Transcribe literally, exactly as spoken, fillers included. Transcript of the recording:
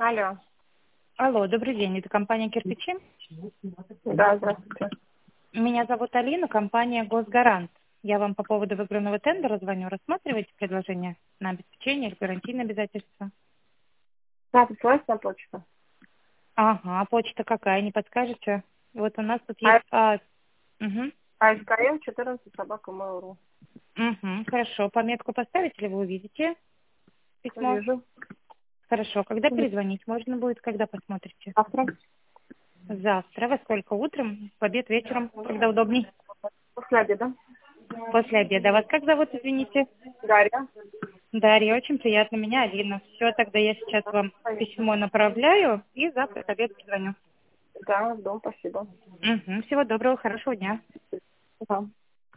Алло. Алло, добрый день. Это компания «Кирпичи». Да, здравствуйте. Меня зовут Алина, компания «Госгарант». Я вам по поводу выигранного тендера звоню. Рассматриваете предложение на обеспечение или гарантийное обязательство? Да, присылайте на почту. Ага, а почта какая, не подскажете? Вот у нас тут А, есть... А, угу, АСКМ четырнадцать собака mail.ru. угу, хорошо. Пометку поставить или вы увидите письмо? Вижу. Хорошо. Когда перезвонить можно будет? Когда посмотрите? Завтра. Завтра. Во сколько? Утром? В обед, вечером? Когда удобней? После обеда. После обеда. Вас как зовут, извините? Дарья. Дарья, очень приятно. Меня Алина. Все, тогда я сейчас вам письмо направляю и завтра к обеду позвоню. Да, дом, спасибо. Угу. Всего доброго, хорошего дня. Да.